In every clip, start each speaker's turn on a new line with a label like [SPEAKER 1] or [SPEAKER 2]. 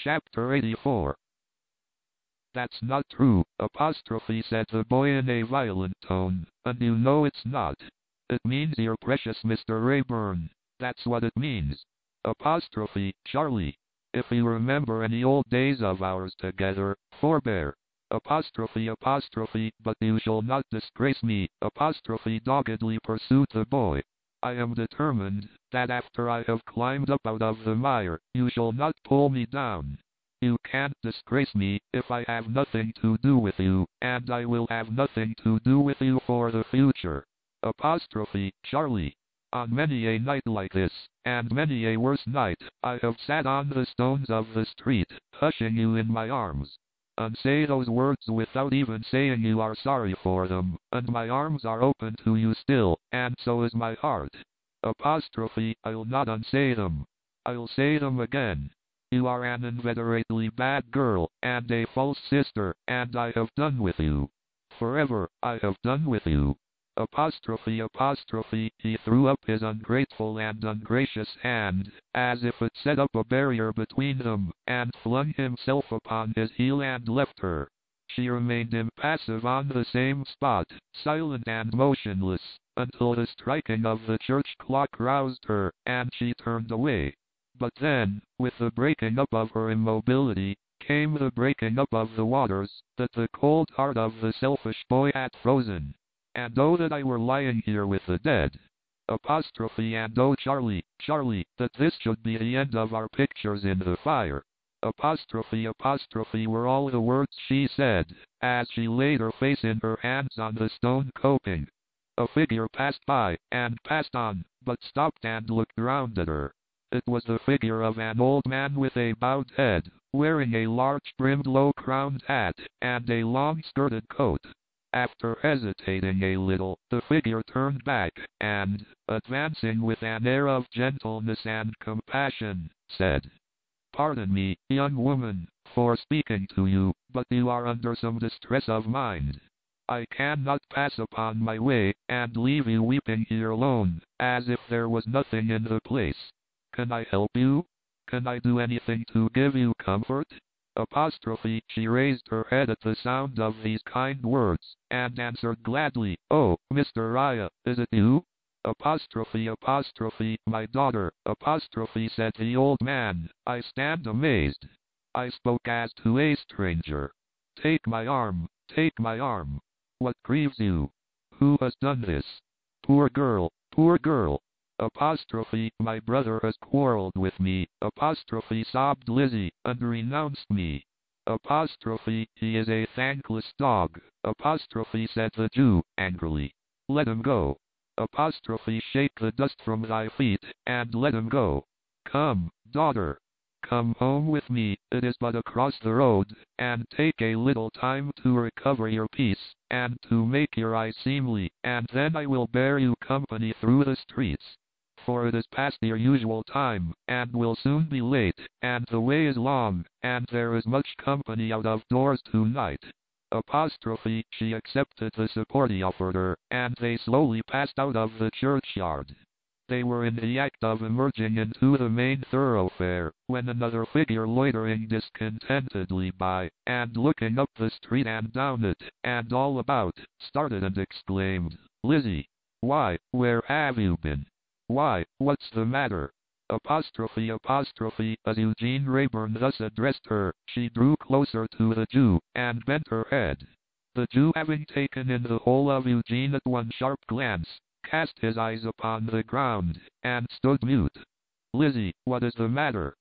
[SPEAKER 1] Chapter 84. That's not true, said the boy in a violent tone, and you know it's not. It means you're precious, Mr. Rayburn. That's what it means. Charlie. If you remember any old days of ours together, forbear. But you shall not disgrace me, doggedly pursued the boy. I am determined that after I have climbed up out of the mire, you shall not pull me down. You can't disgrace me if I have nothing to do with you, and I will have nothing to do with you for the future. Charlie. On many a night like this, and many a worse night, I have sat on the stones of the street, hushing you in my arms. And say those words without even saying you are sorry for them, and my arms are open to you still, and so is my heart. I'll not unsay them. I'll say them again. You are an inveterately bad girl, and a false sister, and I have done with you. Forever, I have done with you. He threw up his ungrateful and ungracious hand, as if it set up a barrier between them, and flung himself upon his heel and left her. She remained impassive on the same spot, silent and motionless, until the striking of the church clock roused her, and she turned away. But then, with the breaking up of her immobility, came the breaking up of the waters, that the cold heart of the selfish boy had frozen. And oh that I were lying here with the dead. And oh Charlie, that this should be the end of our pictures in the fire. Were all the words she said, as she laid her face in her hands on the stone coping. A figure passed by, and passed on, but stopped and looked round at her. It was the figure of an old man with a bowed head, wearing a large brimmed low-crowned hat, and a long-skirted coat. After hesitating a little, the figure turned back, and, advancing with an air of gentleness and compassion, said, "Pardon me, young woman, for speaking to you, but you are under some distress of mind. I cannot pass upon my way, and leave you weeping here alone, as if there was nothing in the place. Can I help you? Can I do anything to give you comfort?" She raised her head at the sound of these kind words, and answered gladly, "Oh, Mr. Raya, is it you?" "My daughter," said the old man, "I stand amazed. I spoke as to a stranger. Take my arm, take my arm. What grieves you? Who has done this? Poor girl, poor girl." "My brother has quarreled with me," sobbed Lizzie, "and renounced me." "He is a thankless dog," said the Jew, angrily. "Let him go." "Shake the dust from thy feet, and let him go. Come, daughter. Come home with me, it is but across the road, and take a little time to recover your peace, and to make your eyes seemly, and then I will bear you company through the streets. For it is past your usual time, and will soon be late, and the way is long, and there is much company out of doors tonight." She accepted the support he offered her, and they slowly passed out of the churchyard. They were in the act of emerging into the main thoroughfare, when another figure loitering discontentedly by, and looking up the street and down it, and all about, started and exclaimed, "Lizzie! Why, where have you been? Why, what's the matter?" As Eugene Rayburn thus addressed her, she drew closer to the Jew, and bent her head. The Jew, having taken in the whole of Eugene at one sharp glance, cast his eyes upon the ground, and stood mute. "Lizzie, what is the matter?"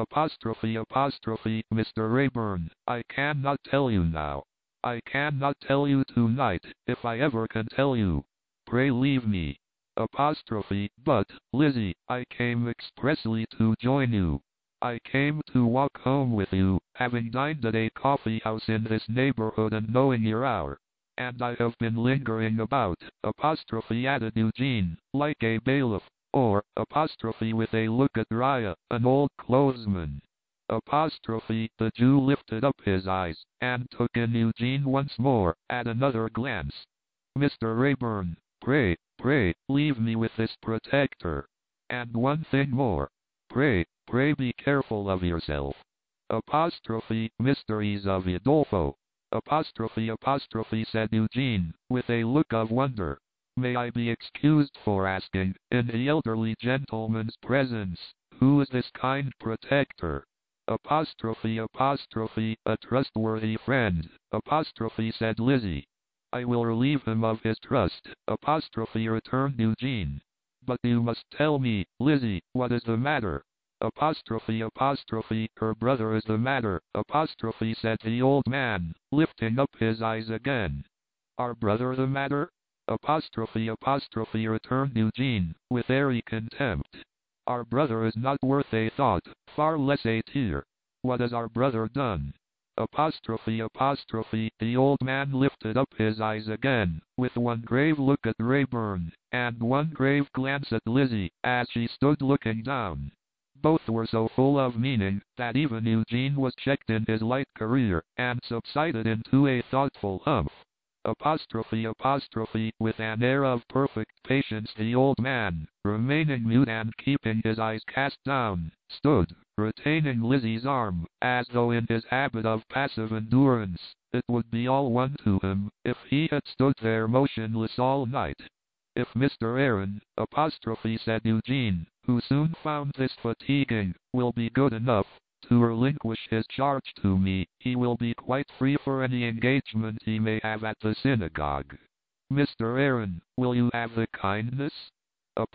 [SPEAKER 1] "Mr. Rayburn, I cannot tell you now. I cannot tell you tonight, if I ever can tell you. Pray leave me." "But, Lizzie, I came expressly to join you. I came to walk home with you, having dined at a coffee house in this neighborhood and knowing your hour. And I have been lingering about," added Eugene, "like a bailiff, or," with a look at Raya, "an old clothesman." The Jew lifted up his eyes, and took in Eugene once more, at another glance. "Mr. Rayburn, pray, leave me with this protector. And one thing more. Pray be careful of yourself. Mysteries of Udolpho. Said Eugene, with a look of wonder. May I be excused for asking, in the elderly gentleman's presence, who is this kind protector? A trustworthy friend, said Lizzie. I will relieve him of his trust, returned Eugene. But you must tell me, Lizzie, what is the matter? Her brother is the matter, said the old man, lifting up his eyes again. Our brother the matter? Returned Eugene, with airy contempt. Our brother is not worth a thought, far less a tear. What has our brother done? The old man lifted up his eyes again, with one grave look at Rayburn, and one grave glance at Lizzie, as she stood looking down. Both were so full of meaning, that even Eugene was checked in his light career, and subsided into a thoughtful humph. With an air of perfect patience the old man, remaining mute and keeping his eyes cast down, stood, retaining Lizzie's arm, as though in his habit of passive endurance, it would be all one to him, if he had stood there motionless all night. If Mr. Aaron, said Eugene, who soon found this fatiguing, will be good enough to relinquish his charge to me, he will be quite free for any engagement he may have at the synagogue. Mr. Aaron, will you have the kindness? But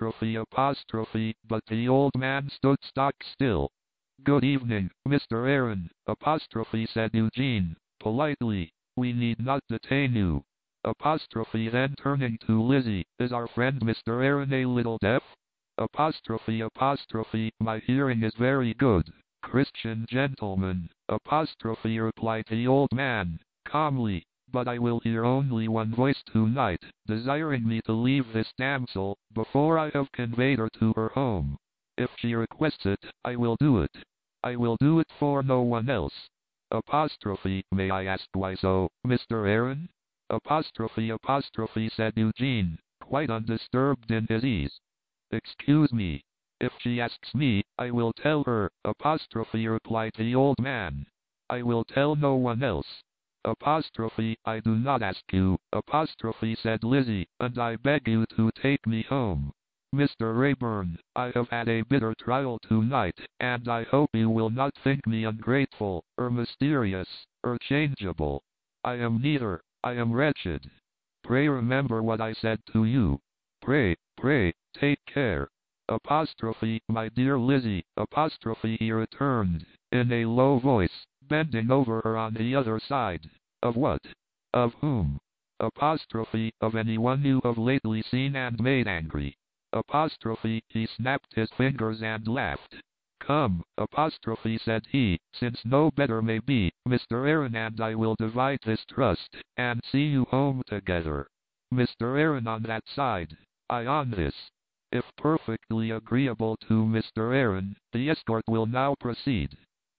[SPEAKER 1] the old man stood stock still. Good evening, Mr. Aaron, said Eugene, politely. We need not detain you. Then turning to Lizzie, is our friend Mr. Aaron a little deaf? My hearing is very good, Christian gentleman, replied the old man, calmly, but I will hear only one voice tonight, desiring me to leave this damsel, before I have conveyed her to her home. If she requests it, I will do it. I will do it for no one else. May I ask why so, Mr. Aaron? Said Eugene, quite undisturbed in his ease. Excuse me. If she asks me, I will tell her, replied the old man. I will tell no one else. I do not ask you, said Lizzie, and I beg you to take me home. Mr. Rayburn, I have had a bitter trial tonight, and I hope you will not think me ungrateful, or mysterious, or changeable. I am neither. I am wretched. Pray remember what I said to you. Pray, take care. My dear Lizzie, he returned, in a low voice, bending over her on the other side. Of what? Of whom? Of anyone you have lately seen and made angry. He snapped his fingers and laughed. Come, said he, since no better may be, Mr. Aaron and I will divide this trust, and see you home together. Mr. Aaron on that side, I on this. If perfectly agreeable to Mr. Aaron, the escort will now proceed.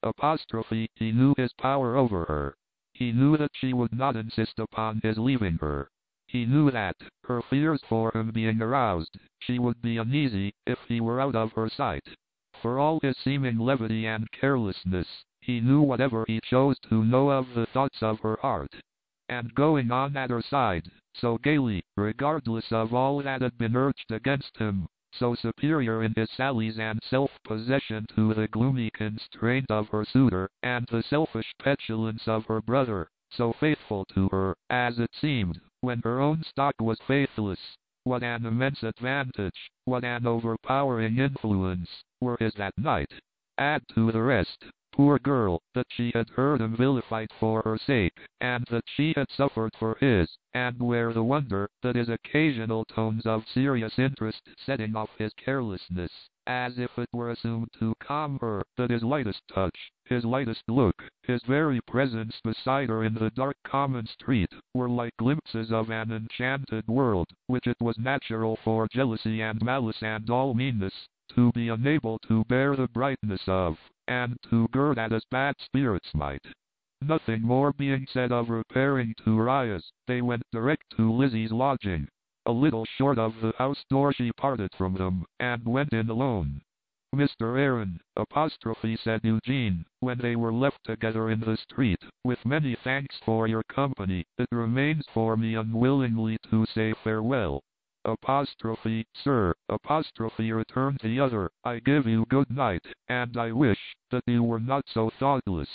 [SPEAKER 1] He knew his power over her. He knew that she would not insist upon his leaving her. He knew that, her fears for him being aroused, she would be uneasy if he were out of her sight. For all his seeming levity and carelessness, he knew whatever he chose to know of the thoughts of her heart. And going on at her side, so gaily, regardless of all that had been urged against him, so superior in his sallies and self-possession to the gloomy constraint of her suitor, and the selfish petulance of her brother, so faithful to her, as it seemed, when her own stock was faithless. What an immense advantage, what an overpowering influence, were his that night. Add to the rest, poor girl, that she had heard him vilified for her sake, and that she had suffered for his, and where the wonder that his occasional tones of serious interest setting off his carelessness, as if it were assumed to calm her, that his lightest touch, his lightest look, his very presence beside her in the dark common street, were like glimpses of an enchanted world, which it was natural for jealousy and malice and all meanness to be unable to bear the brightness of, and to gird at as bad spirits might. Nothing more being said of repairing to Riah's, they went direct to Lizzie's lodging. A little short of the house door she parted from them, and went in alone. Mr. Aaron, said Eugene, when they were left together in the street, with many thanks for your company, it remains for me unwillingly to say farewell. Sir, returned the other, I give you good night, and I wish that you were not so thoughtless.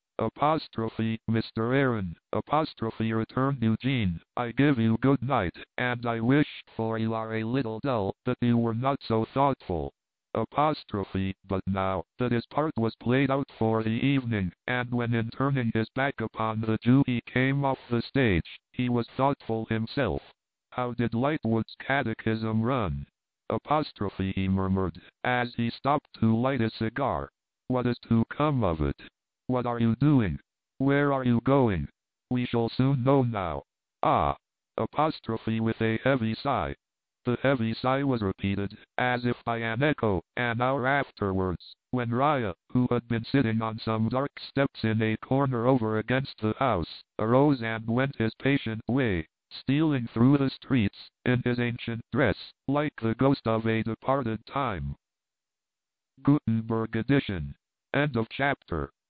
[SPEAKER 1] Mr. Aaron, returned Eugene, I give you good night, and I wish, for you are a little dull, that you were not so thoughtful. But now that his part was played out for the evening, and when in turning his back upon the Jew he came off the stage, he was thoughtful himself. How did Lightwood's catechism run? He murmured, as he stopped to light a cigar. What is to come of it? What are you doing? Where are you going? We shall soon know now. Ah! With a heavy sigh. The heavy sigh was repeated, as if by an echo, an hour afterwards, when Raya, who had been sitting on some dark steps in a corner over against the house, arose and went his patient way, stealing through the streets, in his ancient dress, like the ghost of a departed time. Gutenberg edition. End of chapter.